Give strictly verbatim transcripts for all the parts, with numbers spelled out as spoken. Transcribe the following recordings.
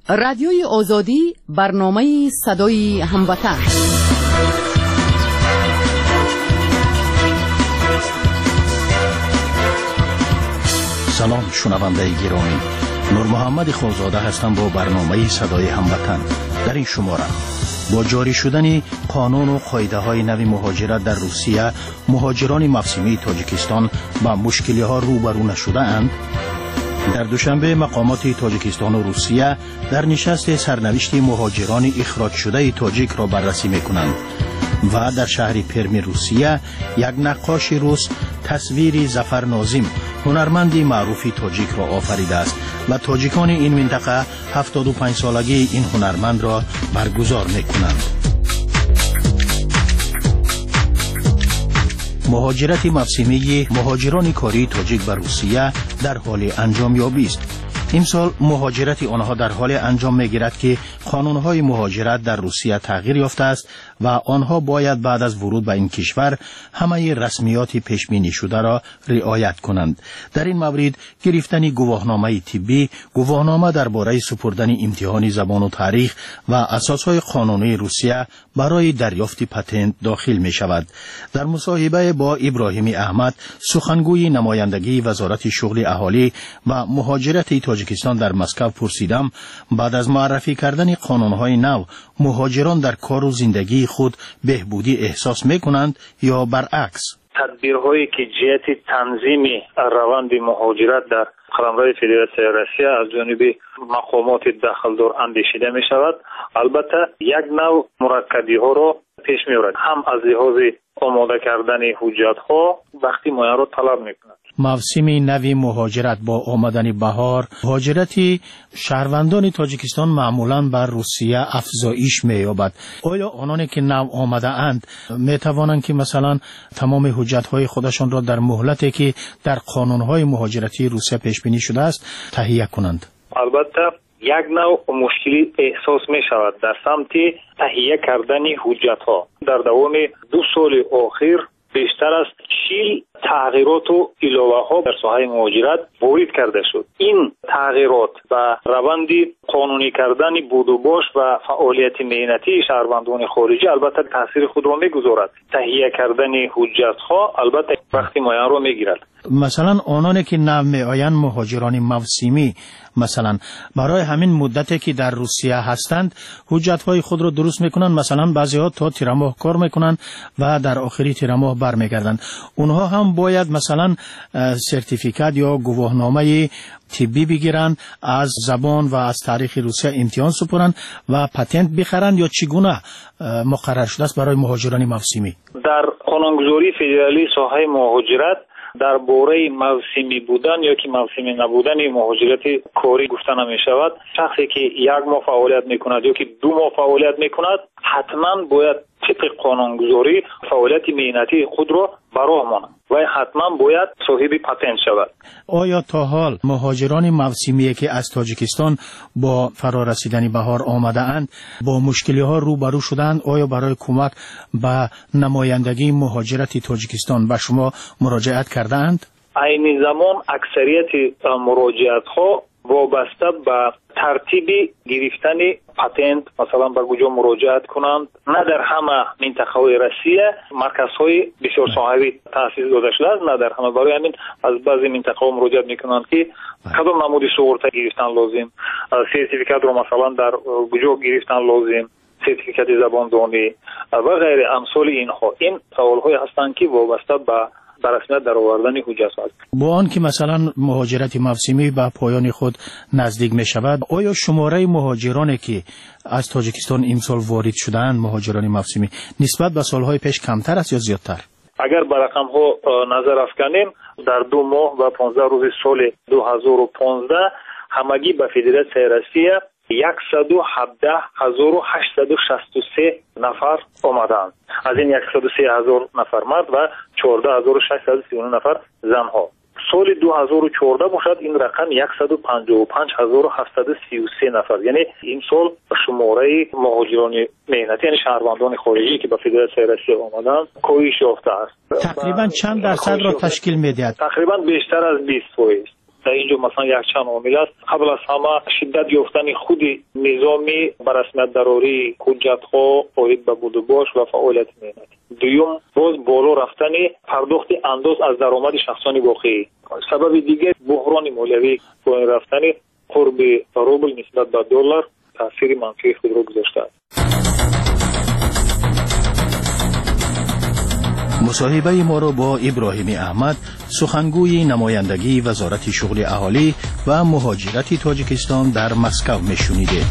رادیوی آزادی، برنامه صدای هموطن. سلام شنونده گرامی، نور محمد خانزاده هستم با برنامه صدای هموطن. در این شماره با جاری شدن قانون و قاعده های نو مهاجرت در روسیه، مهاجران موسمی تاجیکستان با مشکلی ها روبرو نشده اند. در دوشنبه مقامات تاجیکستان و روسیه در نشست سرنوشت مهاجران اخراج شده تاجیک را بررسی میکنند و در شهر پرم روسیه یک نقاش روس تصویر ظفر ناظم، هنرمندی معروفی تاجیک را آفریده است و تاجیکان این منطقه هفتاد و پنج سالگی این هنرمند را برگزار میکنند. مهاجرت موسمی مهاجران کاری تاجیک به روسیه در حال انجام یابی است. امسال مهاجرت آنها در حال انجام میگیرد که قانونهای مهاجرت در روسیه تغییر یافته است و آنها باید بعد از ورود به این کشور همه رسمیات پیش بینی شده را رعایت کنند. در این مورد گرفتن گواهنامه طبی، گواهنامه درباره سپردن امتحان زبان و تاریخ و اساسهای قانونی روسیه برای دریافت پتنت داخل می شود. در مصاحبه با ابراهیم احمد، سخنگوی نمایندگی وزارت شغل اهالی و مهاجرت تاجیکستان در مسکو پرسیدم بعد از معرفی کردن قانونهای نو مهاجران در کار و زندگی خود بهبودی احساس می کنند یا برعکس؟ تدبیرهایی که جهت تنظیم روند مهاجرت در قلمرو فدراسیون روسیه از جانب مقامات داخلدار اندیشیده می شود، البته یک نوع مرکبی ها را پیش می آورد، هم از لحاظ آماده کردن حجت ها وقتی مایه را طلب می کند. موسم نوی مهاجرت با آمدن بهار، مهاجرت شهروندان تاجیکستان معمولاً بر روسیه افزایش می‌یابد. آیا آنانی که نو آمده اند می توانند که مثلا تمام حجت‌های خودشان را در مهلتی که در قانون‌های مهاجرتی روسیه پیش بینی شده است تهیه کنند؟ البته یک نوع مشکلی احساس می شود در سمت تهیه کردن حجت‌ها. در دوام دو سال اخیر بیشتر از چهل تغییرات و علاوه ها در ساحه مهاجرت وارد کرده شد. این تغییرات و روند قانونی کردن بود و باش و فعالیت مهنتی شهروندان خارجی البته تاثیر خود را میگذارد. تهیه کردن حجت ها البته وقتی مایه را میگیرد. مثلا آنانی که نو میآیند مهاجران موسمی، مثلا برای همین مدتی که در روسیه هستند حجت های خود را درست میکنند، مثلا بعضی ها تا تیر ماه کار میکنند و در آخری تیر ماه برمیگردند. اونها هم باید مثلا سرتیفیکات یا گواهنامه طبی بگیرند، از زبان و از تاریخ روسیه امتحان سپارند و پتنت بخرند، یا چگونه مقرر شده است برای مهاجران موسمی؟ در قانونگذاری فدرالی ساحه مهاجرت در باره موسمی بودن یا که موسمی نبودن مهاجرت کاری گفته نمی شود. شخصی که یک ماه فعالیت می کند یا که دو ماه فعالیت می کند حتما باید طبق قانونگذاری فعالیت مهنتی خود را براه ماند و حتما باید صاحب پتنت شود. آیا تا حال مهاجران موسمی که از تاجیکستان با فرارسیدن بهار آمده اند با مشکلی ها روبرو شدند؟ آیا برای کمک به نمایندگی مهاجرت تاجیکستان به شما مراجعت کرده اند؟ این زمان اکثریت مراجعت ها وابسته به ترتیب گرفتن پتنت مثلا به کجا مراجعت کنند. نه در همه منطقه های روسیه مرکزهای بسیار صاحبی تأسیس داده شده است، نه در همه. برای همین از بعضی منطقه ها مراجعت میکنند که کدام نمود سوغرته گرفتن لازم، سرتیفیکات رو مثلا در کجا گرفتن لازم، سرتیفیکات زبان دانی و غیر امثال اینها. این سوال های هستند که وابسته به در رسمیت در آوردن حجت است. با آن که مثلا مهاجرت موسمی به پایان خود نزدیک می شود، آیا شماره مهاجرانی که از تاجیکستان امسال وارد شدند مهاجران موسمی نسبت به سالهای پیش کمتر است یا زیادتر؟ اگر به رقم ها نظر افکنیم، در دو ماه و پانزده روز سال دو هزار و پانزده همگی به فدراسیون روسیه صد و هفده هزار و هشتصد و شصت و سه نفر آمدند. از این صد و سه هزار نفر مرد و چهارده هزار و ششصد و سی و نه نفر زنها. سال دو هزار و چهارده باشد این رقم صد و پنجاه و پنج هزار و هفتصد و سی و سه نفر. یعنی این سال شماره مهاجران مهنتی یعنی شهروندان خارجی که به فدراسیون روسیه آمدند کاهش یافته است. تقریبا چند درصد را تشکیل می‌دهد؟ تقریبا بیشتر از بیست درصد. در اینجا مثلا یک چند عامل است. قبل از همه شدت یافتن خود نظامی بر رسمیت ضروری حجت‌ها عاید به بود و باش و فعالیت مهنتی. دوم باز بالا رفتن پرداخت انداز از درآمد شخصانی واقعی. سبب دیگر بحران مالیوی پایین رفتن قرب روبل نسبت به دلار تاثیر منفی خود را گذاشته است. مصاحبه ما را با ابراهیم احمد، سخنگوی نمایندگی وزارت شغل اهالی و مهاجرت تاجیکستان در مسکو میشنیدید.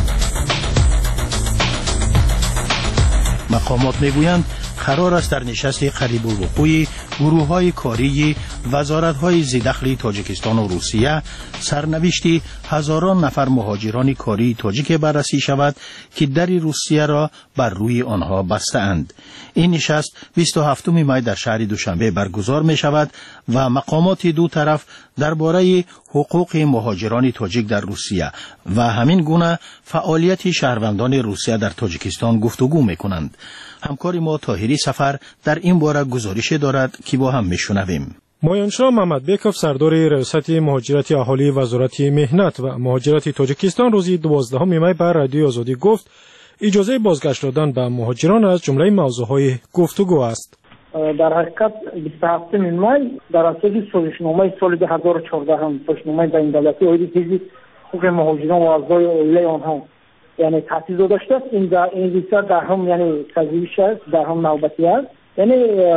مقامات میگویند قرار است در نشست قریب الوقوع گروه‌های کاری وزارت‌های ذی‌دخل تاجیکستان و روسیه سرنوشت هزاران نفر مهاجران کاری تاجیک بررسی شود که در روسیه را بر روی آنها بسته‌اند. این نشست بیست و هفتم می در شهر دوشنبه برگزار می شود و مقامات دو طرف درباره حقوق مهاجران تاجیک در روسیه و همین گونه فعالیت شهروندان روسیه در تاجیکستان گفتگو می کنند. همکار ما طاهری سفر در این باره گزارش دارد که با هم میشنویم. مایانشاه محمدبکوف سردار ریاست مهاجرت اهالی وزارت مهنت و مهاجرت تاجیکستان روز دوازدهم می بر رادیو آزادی گفت اجازه بازگشت دادن به مهاجران از جمله موضوعهای گفتگو است. در حقیقت بیست و هفتم می در اساس سازشنامه سال دو هزار و چهارده هم سازشنامه بین دولتی عاید حفظ حقوق مهاجران و اعضای عائله آنها یعنی تاسیس داشته است. این در این ریسه در هم یعنی تجویز است، در هم نوبتی است، یعنی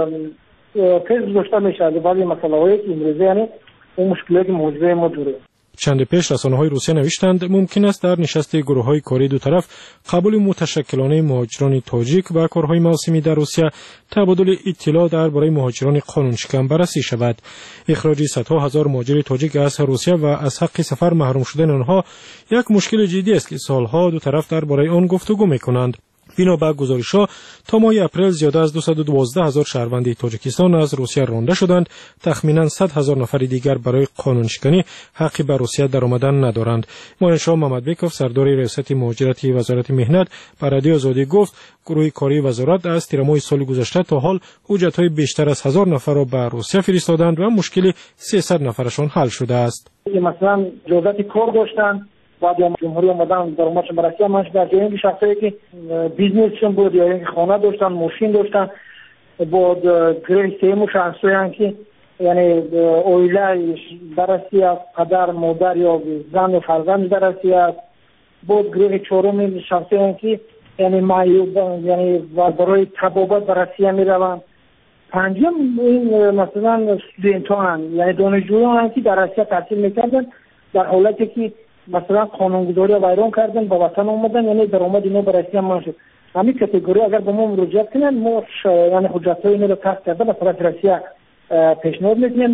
پیش داشته میشه ولی مسئله هایی که امروزه یعنی اون مشکلاتی موجوده ما داره. چند پیش رسانه‌های روسیه نوشتند ممکن است در نشست گروه‌های کاری دو طرف قبول متشکلانه مهاجران تاجیک و کارهای موسمی در روسیه تبادل اطلاع درباره مهاجران قانونشکن بررسی شود. اخراج صدها هزار مهاجر تاجیک از روسیه و از حق سفر محروم شدن آنها یک مشکل جدی است که سالها دو طرف درباره آن گفتگو می‌کنند. بنا به گزارش‌ها تا ماه اپریل زیاده از دویست و دوازده هزار شهروند تاجیکستان از روسیه رانده شدند. تخمیناً صد هزار نفر دیگر برای قانونشکنی حقی به روسیه درآمدن ندارند. مایانشاه محمدبکوف سردار ریاست مهاجرت وزارت مهنت بر رادیو آزادی گفت گروه کاری وزارت از تیر ماه سال گذشته تا حال حجت‌های بیشتر از هزار نفر را به روسیه فرستادند و مشکل سیصد نفرشان حل شده است. مثلا جزئیات کار داشتند بعد جمهوری آمدن درآمدشون بررسی همش در جایی که شخصایی که بیزنسشون بود یا اینکه خانه داشتن ماشین داشتن بود گروه سوم شخصایی که یعنی عائله بررسی از پدر مادر یا زن و فرزند بررسی است. بود گروه چهارم شخصایی که یعنی معیوب یعنی برای تبابت بررسی میروند. پنجم این مثلا استودنت‌ها یعنی دانشجویان که در روسیه تحصیل میکردن در حالتی که مثلا قانونگذاری را ویران کردن با وطن اومدن یعنی درآمد اینا بررسی هم نشد. همین کاتگوری اگر به ما مراجعه کنن ما یعنی حجت‌های اینا رو تست کرده به طرف روسیه پیشنهاد می‌کنیم.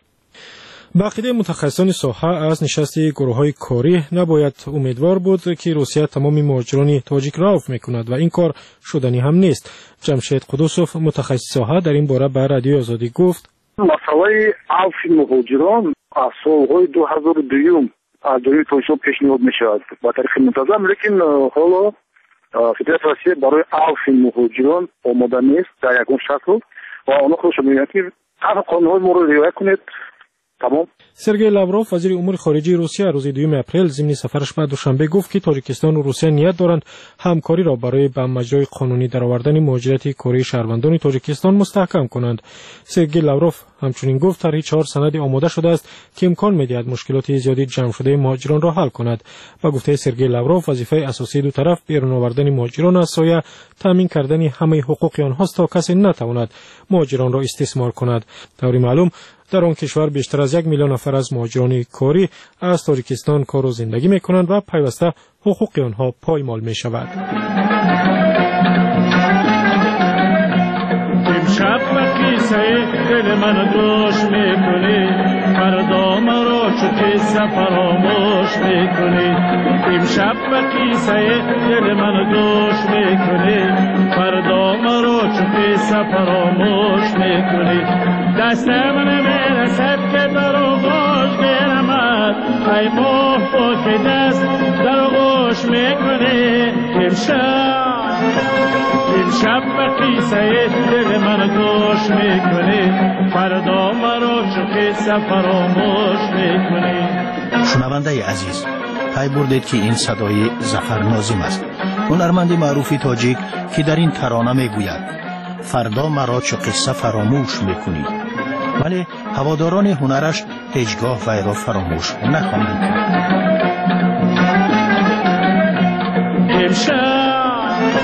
با عقیده متخصصان ساحه از نشست گروه‌های کاری نباید امیدوار بود که روسیه تمام مهاجران تاجیک را عفو می‌کند و این کار شدنی هم نیست. جمشید قدوسوف متخصص ساحه در این باره به رادیو آزادی گفت مسئله عفو مهاجران از سال‌های دو هزار و دو از دوی تویشو پیشنهاد میشود با تاریخ منتظم، لیکن حالا فدراسیون روسیه برای عفو مهاجران آماده نیست در یکون شکل و آنها خودشون میگن که هر قانون‌های ما رو رعایت کنید. تمام. سرگئی لاوروف وزیر امور خارجه روسیه روز دوم اپریل ضمن سفرش به دوشنبه گفت که تاجیکستان و روسیه نیت دارند همکاری را برای به مجرای قانونی درآوردن مهاجرت کاری شهروندان تاجیکستان مستحکم کنند. سرگئی لاوروف همچنین گفت طرح چهار سند آماده شده است که امکان می‌دهد مشکلات زیادی جمع شده مهاجران را حل کند. با گفته سرگئی لاوروف وظیفه اساسی دو طرف بیرون آوردن مهاجران از سایه تامین کردن همه حقوق آنهاست تا کسی نتواند مهاجران را استثمار کند. طوری معلوم در آن کشور بیشتر از یک میلیون نفر از مهاجران کاری از تاجیکستان کار و زندگی می‌کنند و پیوسته حقوق آنها پایمال می‌شود. امشب قصه دل من گوش می‌کنی، فردا مرا چو قصه فراموش می‌کنی. امشب قصه دل من گوش می‌کنی، فردا مرا چو قصه فراموش می‌کنی. دست من میرسد که در آغوش گیرمت، ای ماه با که دست در آغوش میکنی. امشب امشب به قصه دل من گوش میکنی، فردا مرا چو قصه فراموش میکنی. شنونده عزیز، پی بردید که این صدای ظفر ناظم است، هنرمند معروفی تاجیک که در این ترانه میگوید فردا مرا چو قصه فراموش میکنی، ولی هواداران هنرش هیچگاه وی را فراموش نخواهند کرد. امشب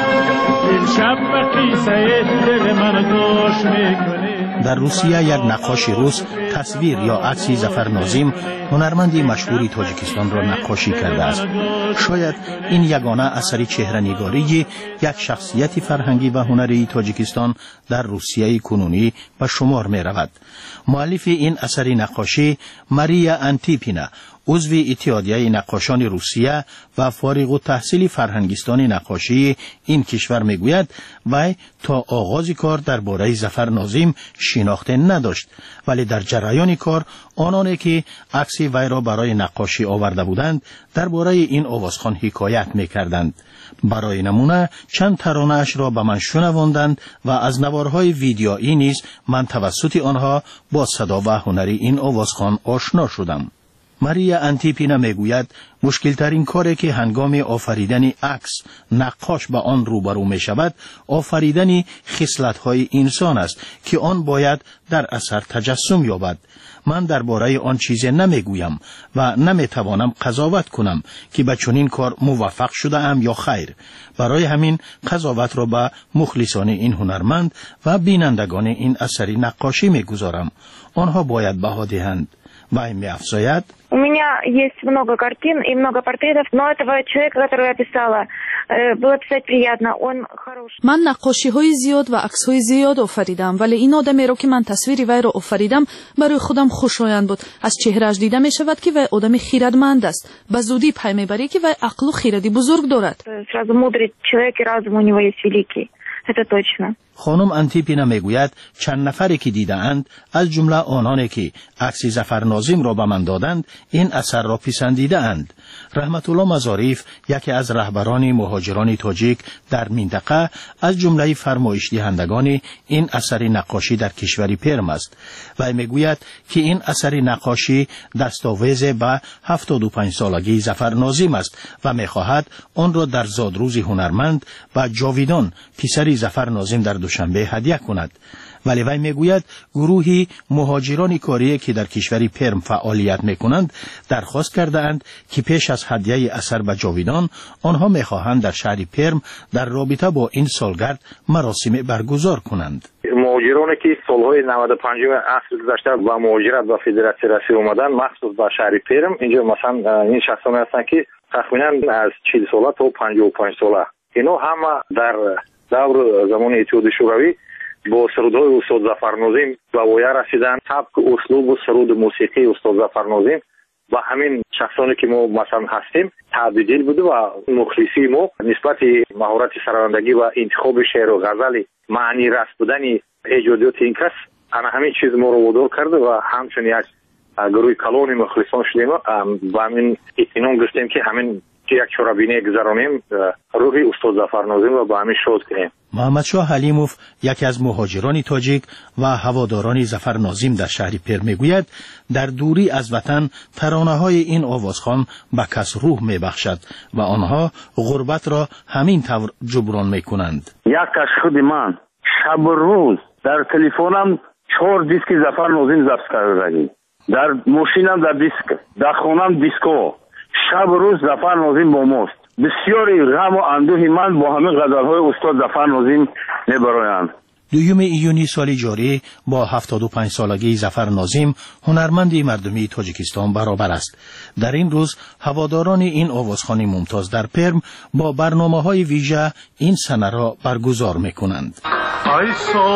امشب به قصه دل من گوش میکنی. در روسیه یک نقاش روس تصویر یا عکسی ظفر ناظم، هنرمندی مشهوری تاجیکستان را نقاشی کرده است. شاید این یگانه اثری چهره‌نگاری یک شخصیت فرهنگی و هنری تاجیکستان در روسیه کنونی به شمار می رود. مؤلف این اثری نقاشی ماریا انتیپینا، عضو اتحادیه نقاشان روسیه و فارغ التحصیل فرهنگستان نقاشی این کشور میگوید وی تا آغاز کار درباره ظفر ناظم شناخته نداشت، ولی در جریان کار آنانی که عکس وی را برای نقاشی آورده بودند درباره این آوازخوان حکایت میکردند. برای نمونه چند ترانه اش را به من شنواندند و از نوارهای ویدیویی نیز من توسط آنها با صدا و هنر این آوازخوان آشنا شدم. ماریا انتیپینا میگوید مشکل ترین کاری که هنگام آفریدن عکس نقاش با آن روبرو می شود آفریدن خصلت‌های انسان است که آن باید در اثر تجسم یابد. من درباره آن چیزی نمیگویم و نمیتوانم قضاوت کنم که به چنین کار موفق شده ام یا خیر. برای همین قضاوت را به مخلصان این هنرمند و بینندگان این اثری نقاشی میگذارم. آنها باید بها دهند. وی می افزاید У меня есть много картин и много портретов, но этого человека, которого я писала, было писать приятно, он хороший. من نقاشی های زیاد و عکس های زیاد آفریدم، ولی این آدمی را که من تصویری وی را آفریدم برای خودم خوشایند بود. از چهرهش دیده می شود که وی آدمی خیرتمند است. به زودی پی میبری که وی عقل و خیرتی بزرگ دارد. Сразу мудрый человек и разум у него есть великий. Это точно. خانم انتیپینا میگوید چند نفری که دیده‌اند از جمله آنانی که عکس ظفر ناظم را به من دادند این اثر را پسندیده اند. رحمت الله مزاریف یکی از رهبران مهاجران تاجیک در منطقه از جمله فرمایش دهندگان این اثر نقاشی در کشور پرم است و میگوید که این اثر نقاشی دستاویز به هفتاد و پنج سالگی ظفر ناظم است و میخواهد آن را در زادروز هنرمند و جاویدان پسر ظفر ناظم در دوشنبه هدیه کند. ولی وی میگوید گروهی مهاجران کاری که در کشور پرم فعالیت میکنند درخواست کرده اند که پیش از هدیه اثر به جاویدان آنها میخواهند در شهر پرم در رابطه با این سالگرد مراسم برگزار کنند. مهاجرانی که سالهای نود و پنج عصر گذشته با مهاجرت و فدراسیون رسمی اومدن مخصوص به شهر پرم، اینجا مثلا این شخصانی هستند که تقریبا از چهل ساله تا پنجاه و پنج ساله، اینا همه در دور زمان اتحاد شوروی با سرودهای استاد ظفر ناظم به وایه رسیدن. سبک اسلوب و سرود موسیقی استاد ظفر ناظم و همین شخصانی که ما مثلا هستیم تبدیل بوده و مخلصی ما نسبت مهارت سرانندگی و انتخاب شعر و غزل معنی رس بودن ایجادیات این کس انا همین چیز ما رو وادار کرده و همچنین یک گروه کلان مخلصان شدیم و همین اطمینان گرفتیم که همین که یک چرابینه گذرانیم روحی استاد ظفر ناظم و با همین شاد کنیم. محمد شاه حلیموف یکی از مهاجران تاجیک و هواداران ظفر ناظم در شهر پرم میگوید در دوری از وطن ترانه‌های این آوازخوان به کس روح میبخشد و آنها غربت را همین طور جبران میکنند. یک از خود من شب و روز در تلفنم چهار دیسک ظفر ناظم ضبط کردم، در ماشینم در دیسک، در خونم دیسکو، شب و روز ظفر ناظم با ماست. بسیاری غم و اندوه من با همه غزل‌های استاد ظفر ناظم میبرایند. دوم ایونی سال جاری با هفتاد و پنج سالگی ظفر ناظم هنرمندی مردمی تاجیکستان برابر است. در این روز هواداران این آوازخوان ممتاز در پرم با برنامه‌های ویژه این سنه را برگزار می‌کنند. ای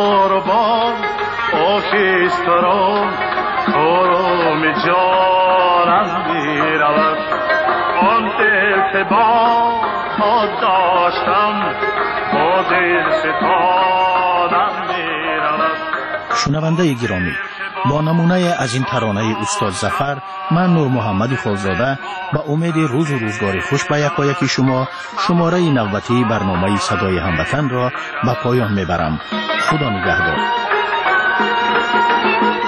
سربان آخیستران کارم جانم میرود آن دل که با ما داشتم با دل ستانم میرود. شنونده گرامی، با نمونه از این ترانه استاد ظفر، من نور محمد خالزاده با امید روز و روزگار خوش به یکایک شما شماره نوبتی برنامه صدای هموطن را به پایان میبرم. خدا نگهدار.